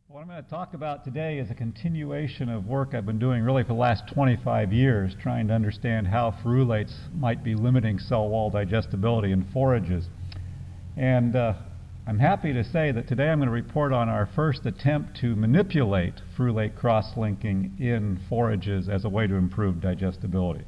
What I'm going to talk about today is a continuation of work I've been doing really for the last 25 years, trying to understand how ferulates might be limiting cell wall digestibility in forages. And I'm happy to say that today I'm going to report on our first attempt to manipulate ferulate cross-linking in forages as a way to improve digestibility.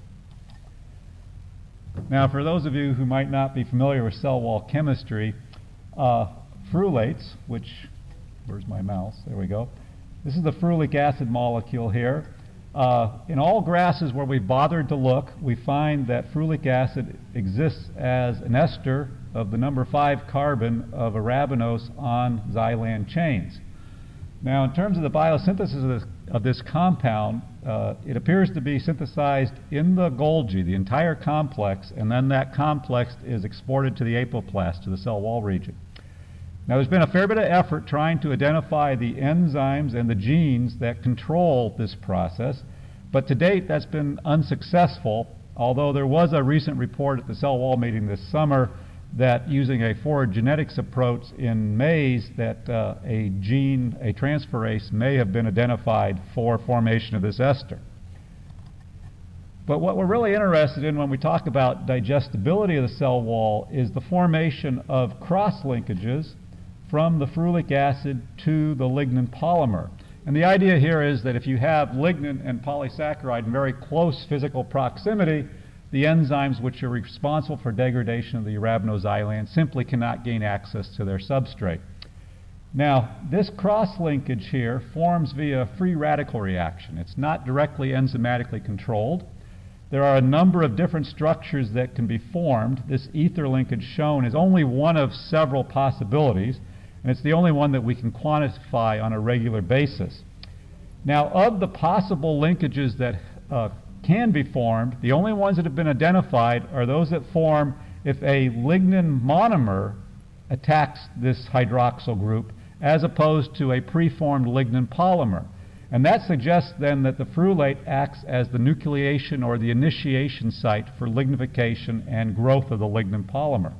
Now, for those of you who might not be familiar with cell wall chemistry, ferulates, which where's my mouse? There we go. This is the ferulic acid molecule here. In all grasses where we've bothered to look, we find that ferulic acid exists as an ester of the number 5 carbon of arabinose on xylan chains. Now, in terms of the biosynthesis of this compound, it appears to be synthesized in the Golgi, the entire complex, and then that complex is exported to the apoplast, to the cell wall region. Now, there's been a fair bit of effort trying to identify the enzymes and the genes that control this process, but to date that's been unsuccessful, although there was a recent report at the cell wall meeting this summer that using a forward genetics approach in maize that a gene, a transferase, may have been identified for formation of this ester. But what we're really interested in when we talk about digestibility of the cell wall is the formation of cross-linkages from the ferulic acid to the lignin polymer. And the idea here is that if you have lignin and polysaccharide in very close physical proximity, the enzymes which are responsible for degradation of the arabinoxylan simply cannot gain access to their substrate. Now, this cross-linkage here forms via free radical reaction. It's not directly enzymatically controlled. There are a number of different structures that can be formed. This ether linkage shown is only one of several possibilities, and it's the only one that we can quantify on a regular basis. Now, of the possible linkages that can be formed, the only ones that have been identified are those that form if a lignin monomer attacks this hydroxyl group as opposed to a preformed lignin polymer. And that suggests then that the ferulate acts as the nucleation or the initiation site for lignification and growth of the lignin polymer.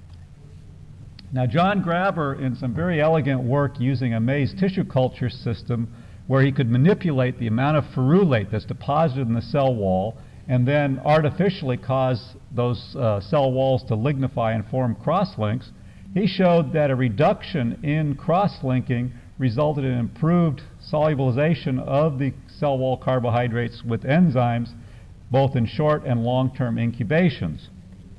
Now, John Graber, in some very elegant work using a maize tissue culture system where he could manipulate the amount of ferulate that's deposited in the cell wall and then artificially cause those cell walls to lignify and form crosslinks, he showed that a reduction in cross-linking resulted in improved solubilization of the cell wall carbohydrates with enzymes, both in short and long-term incubations.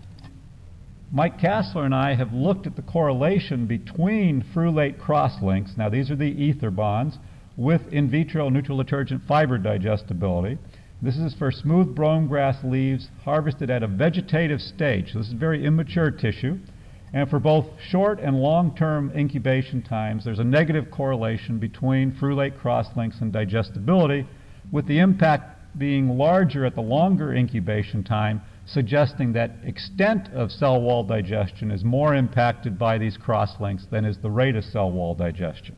Mike Kassler and I have looked at the correlation between ferulate cross-links, now these are the ether bonds, with in vitro neutral detergent fiber digestibility. This is for smooth brome grass leaves harvested at a vegetative stage. So this is very immature tissue. And for both short and long-term incubation times, there's a negative correlation between ferulate cross-links and digestibility, with the impact being larger at the longer incubation time, suggesting that extent of cell wall digestion is more impacted by these cross-links than is the rate of cell wall digestion.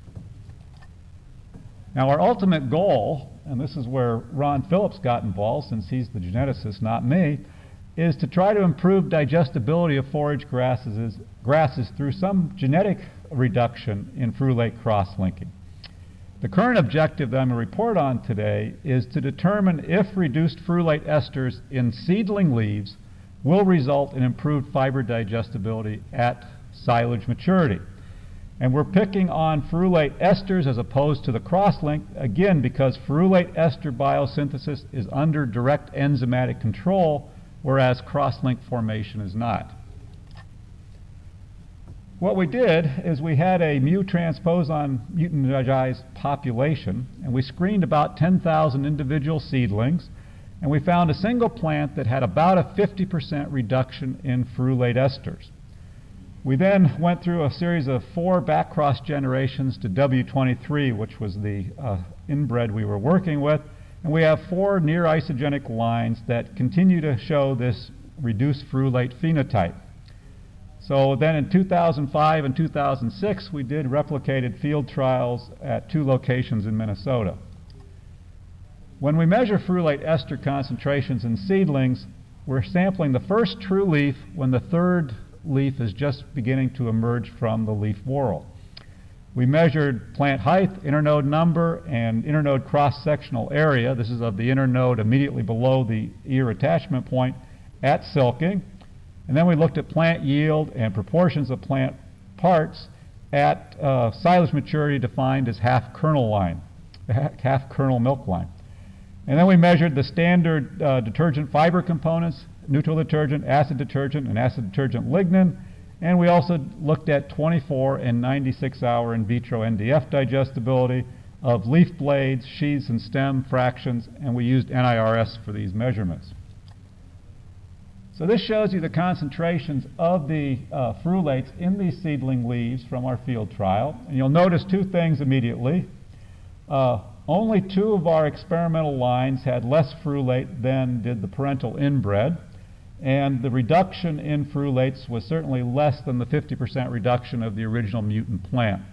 Now, our ultimate goal, and this is where Ron Phillips got involved since he's the geneticist, not me, is to try to improve digestibility of forage grasses through some genetic reduction in ferulate cross-linking. The current objective that I'm going to report on today is to determine if reduced ferulate esters in seedling leaves will result in improved fiber digestibility at silage maturity. And we're picking on ferulate esters as opposed to the cross-link, again, because ferulate ester biosynthesis is under direct enzymatic control, whereas cross-link formation is not. What we did is we had a mu-transposon mutantized population, and we screened about 10,000 individual seedlings, and we found a single plant that had about a 50% reduction in ferulate esters. We then went through a series of 4 back-cross generations to W23, which was the inbred we were working with, and we have 4 near isogenic lines that continue to show this reduced ferulate phenotype. So then in 2005 and 2006, we did replicated field trials at 2 locations in Minnesota. When we measure ferulate ester concentrations in seedlings, we're sampling the first true leaf when the third leaf is just beginning to emerge from the leaf whorl. We measured plant height, internode number, and internode cross-sectional area. This is of the internode immediately below the ear attachment point at silking. And then we looked at plant yield and proportions of plant parts at silage maturity defined as half kernel milk line. And then we measured the standard detergent fiber components, neutral detergent, and acid detergent lignin. And we also looked at 24 and 96-hour in vitro NDF digestibility of leaf blades, sheaths, and stem fractions, and we used NIRS for these measurements. So this shows you the concentrations of the frulates in these seedling leaves from our field trial. And you'll notice two things immediately. Only 2 of our experimental lines had less frulate than did the parental inbred. And the reduction in frulates was certainly less than the 50% reduction of the original mutant plant.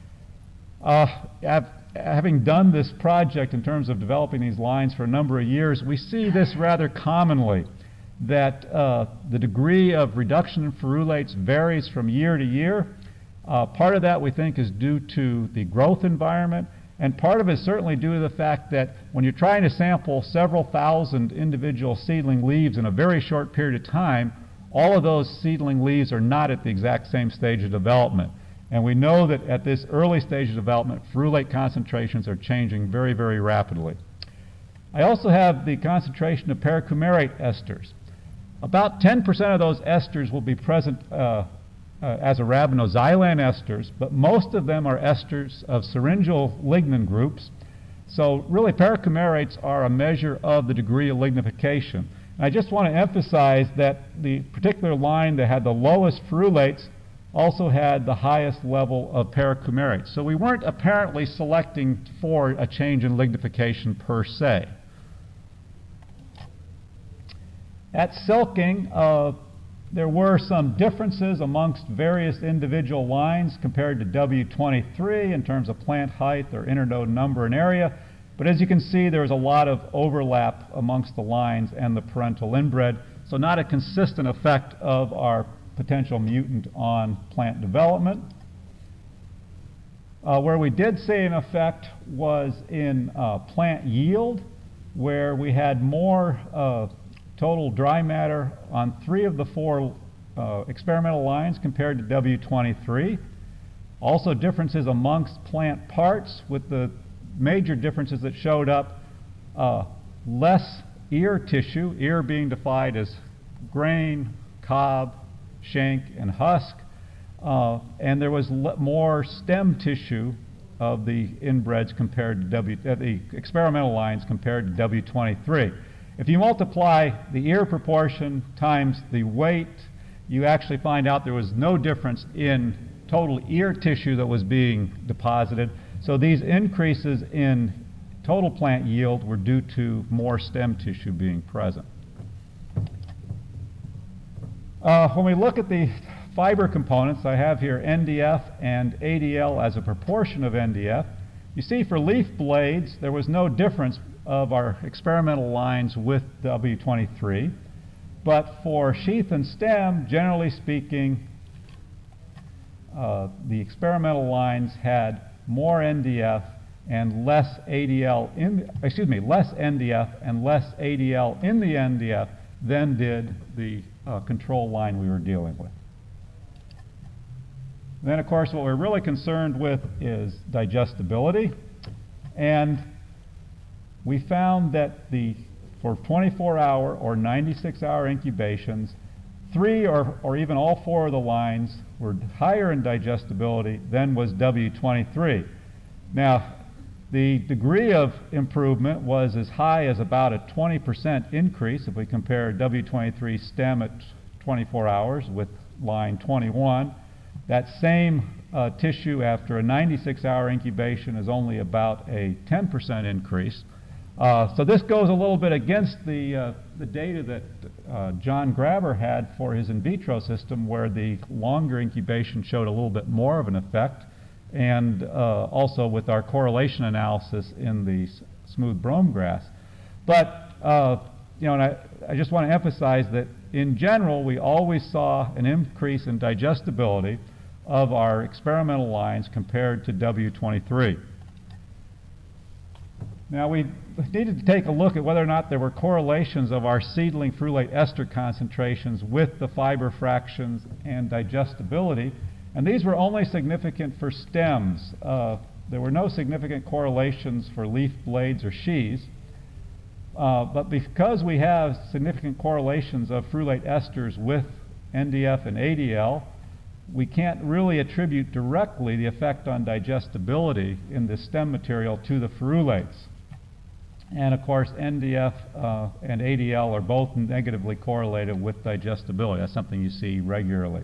Having done this project in terms of developing these lines for a number of years, we see this rather commonly, that the degree of reduction in frulates varies from year to year. Part of that we think is due to the growth environment, and part of it is certainly due to the fact that when you're trying to sample several thousand individual seedling leaves in a very short period of time, all of those seedling leaves are not at the exact same stage of development. And we know that at this early stage of development, frulate concentrations are changing very, very rapidly. I also have the concentration of paracumarate esters. About 10% of those esters will be present as arabinoxylan esters, but most of them are esters of syringeal lignin groups. So really paracumarates are a measure of the degree of lignification. And I just want to emphasize that the particular line that had the lowest frulates also had the highest level of paracumarates. So we weren't apparently selecting for a change in lignification per se. At silking, there were some differences amongst various individual lines compared to W23 in terms of plant height or internode number and area. But as you can see, there's a lot of overlap amongst the lines and the parental inbred, so not a consistent effect of our potential mutant on plant development. Where we did see an effect was in plant yield, where we had more total dry matter on 3 of the 4 experimental lines compared to W23. Also differences amongst plant parts, with the major differences that showed up: less ear tissue, ear being defined as grain, cob, shank, and husk, and there was more stem tissue of the inbreds compared to the experimental lines compared to W23. If you multiply the ear proportion times the weight, you actually find out there was no difference in total ear tissue that was being deposited. So these increases in total plant yield were due to more stem tissue being present. When we look at the fiber components, I have here NDF and ADL as a proportion of NDF. You see for leaf blades, there was no difference of our experimental lines with W23. But for sheath and stem, generally speaking, the experimental lines had more NDF and less ADL less NDF and less ADL in the NDF than did the control line we were dealing with. Then, of course, what we're really concerned with is digestibility. And we found that for 24-hour or 96-hour incubations, 3 or even all 4 of the lines were higher in digestibility than was W23. Now, the degree of improvement was as high as about a 20% increase if we compare W23 stem at 24 hours with line 21. That same tissue after a 96-hour incubation is only about a 10% increase. So this goes a little bit against the data that John Graber had for his in vitro system, where the longer incubation showed a little bit more of an effect, and also with our correlation analysis in the smooth brome grass. But and I just want to emphasize that in general we always saw an increase in digestibility. of our experimental lines compared to W23. Now we needed to take a look at whether or not there were correlations of our seedling frulate ester concentrations with the fiber fractions and digestibility, and these were only significant for stems. There were no significant correlations for leaf blades or sheaths, but because we have significant correlations of frulate esters with NDF and ADL, we can't really attribute directly the effect on digestibility in the stem material to the frulates. And of course, NDF and ADL are both negatively correlated with digestibility. That's something you see regularly.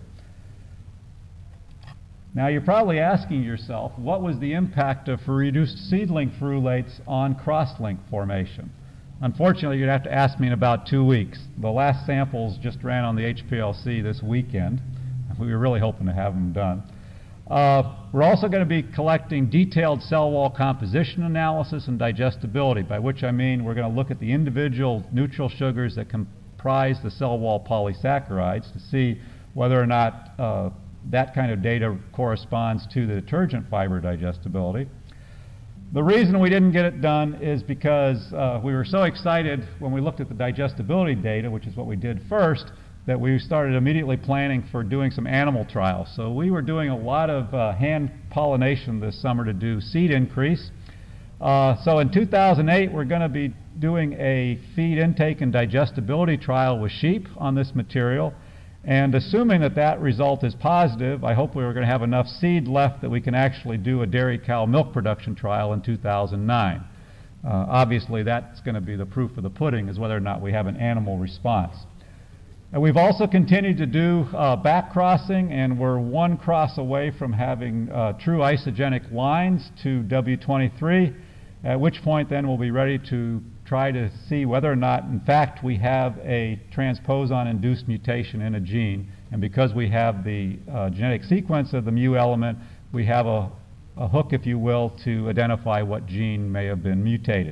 Now you're probably asking yourself, what was the impact of reduced seedling frulates on crosslink formation? Unfortunately, you'd have to ask me in about 2 weeks. The last samples just ran on the HPLC this weekend. We were really hoping to have them done. We're also going to be collecting detailed cell wall composition analysis and digestibility, by which I mean we're going to look at the individual neutral sugars that comprise the cell wall polysaccharides to see whether or not that kind of data corresponds to the detergent fiber digestibility. The reason we didn't get it done is because we were so excited when we looked at the digestibility data, which is what we did first, that we started immediately planning for doing some animal trials. So we were doing a lot of hand pollination this summer to do seed increase. So in 2008, we're going to be doing a feed intake and digestibility trial with sheep on this material. And assuming that that result is positive, I hope we're going to have enough seed left that we can actually do a dairy cow milk production trial in 2009. Obviously, that's going to be the proof of the pudding, is whether or not we have an animal response. And we've also continued to do back crossing, and we're one cross away from having true isogenic lines to W23, at which point then we'll be ready to try to see whether or not, in fact, we have a transposon-induced mutation in a gene. And because we have the genetic sequence of the mu element, we have a hook, if you will, to identify what gene may have been mutated.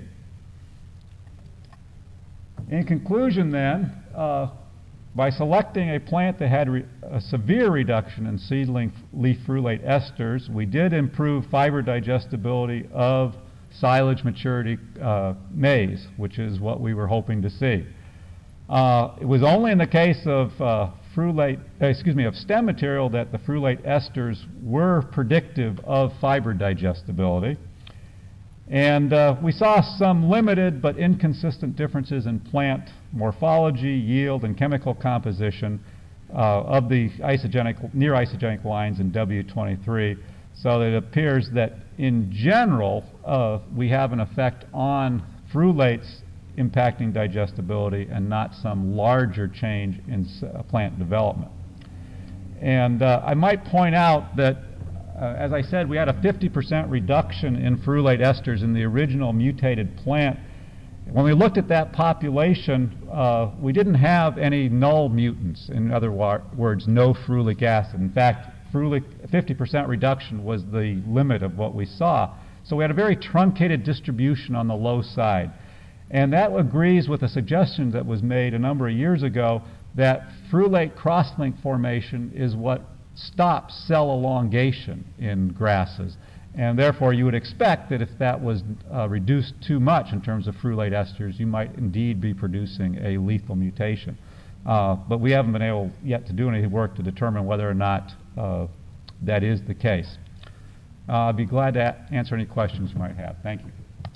In conclusion then, by selecting a plant that had a severe reduction in seedling leaf frulate esters, we did improve fiber digestibility of silage maturity maize, which is what we were hoping to see. It was only in the case of of stem material that the frulate esters were predictive of fiber digestibility. And we saw some limited but inconsistent differences in plant morphology, yield, and chemical composition of the near isogenic lines in W23. So that it appears that in general we have an effect on frulates impacting digestibility and not some larger change in plant development. And I might point out that as I said, we had a 50% reduction in frulate esters in the original mutated plant. When we looked at that population, we didn't have any null mutants. In other words, no frulic acid. In fact, 50% reduction was the limit of what we saw. So we had a very truncated distribution on the low side. And that agrees with a suggestion that was made a number of years ago that frulate crosslink formation is what stops cell elongation in grasses. And therefore, you would expect that if that was reduced too much in terms of frulate esters, you might indeed be producing a lethal mutation. But we haven't been able yet to do any work to determine whether or not that is the case. I'd be glad to answer any questions you might have. Thank you.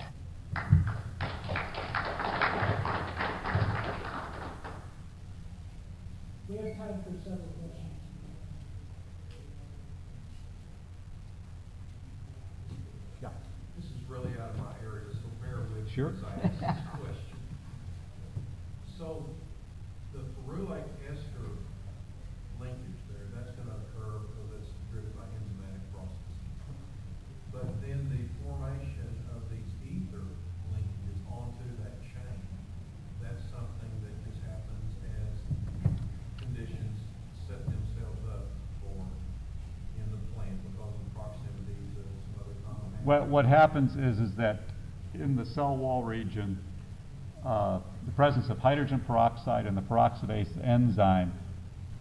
We have time for several questions. Yeah. This is really out of my area, so bear with me Sure. as I ask this question. So the frulate ester linkage there, that's going to occur because that's driven by enzymatic processes. But then the formation of these ether linkages onto that chain, that's something that just happens as conditions set themselves up for in the plant because of proximity to some other common. What happens is that in the cell wall region, the presence of hydrogen peroxide and the peroxidase enzyme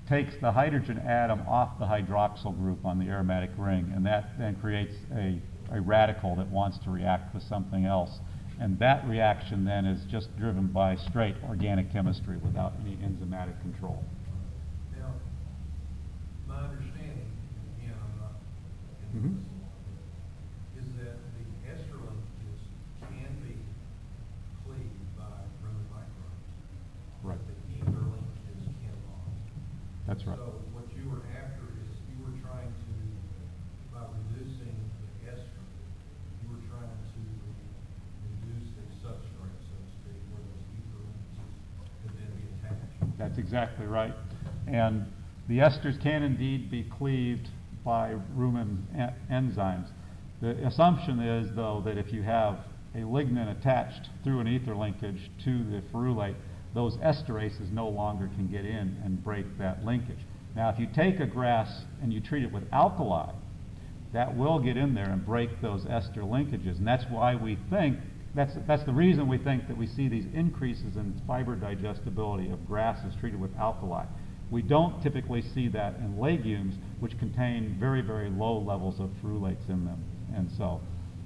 takes the hydrogen atom off the hydroxyl group on the aromatic ring, and that then creates a radical that wants to react with something else. And that reaction then is just driven by straight organic chemistry without any enzymatic control. Now, my understanding, again, I'm not in Mhm. this, is that the ester linkages can be cleaved by Roman microbes. Right. But the ether linkages cannot. That's right. So what you were after is you were trying to, by reducing the ester, you were trying to reduce the substrate, so to speak, where those ether linkages could then be attached. That's exactly right. And the esters can indeed be cleaved by rumen enzymes. The assumption is, though, that if you have a lignin attached through an ether linkage to the ferulate, those esterases no longer can get in and break that linkage. Now, if you take a grass and you treat it with alkali, that will get in there and break those ester linkages. And that's why we think, that's the reason we think that we see these increases in fiber digestibility of grasses treated with alkali. We don't typically see that in legumes, which contain very, very low levels of ferulates in them. And so,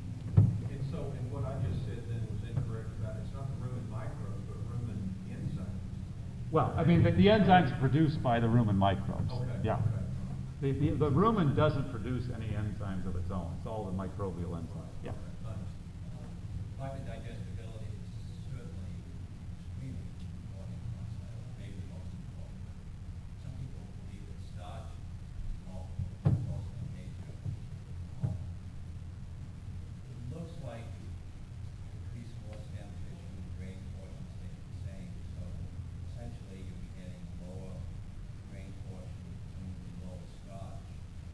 And what I just said then was incorrect about it. It's not the rumen microbes, but rumen enzymes. well, I mean, the enzymes are produced by the rumen microbes. Okay. Yeah. Okay. The rumen doesn't produce any enzymes of its own. It's all the microbial enzymes. Yeah. Fiber digestibility is certainly extremely important, maybe the most important. Some people believe that starch is also a major component. It looks like you increase more stem tissue, the grain portion stays the same, so essentially you'll be getting lower grain portion and lower starch.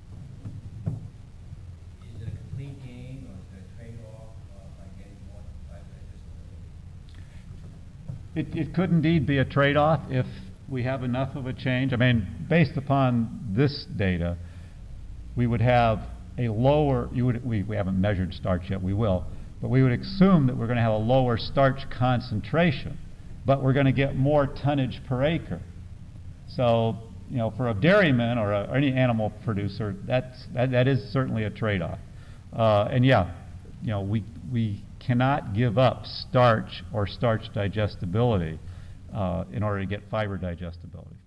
Is it a complete gain, or is there a trade-off by getting more fiber digestibility? It could indeed be a trade-off if we have enough of a change. I mean, based upon this data, we would have a lower, we haven't measured starch yet, we will, but we would assume that we're going to have a lower starch concentration, but we're going to get more tonnage per acre. So, you know, for a dairyman or any animal producer, that is certainly a trade-off. And yeah, you know, we cannot give up starch or starch digestibility in order to get fiber digestibility.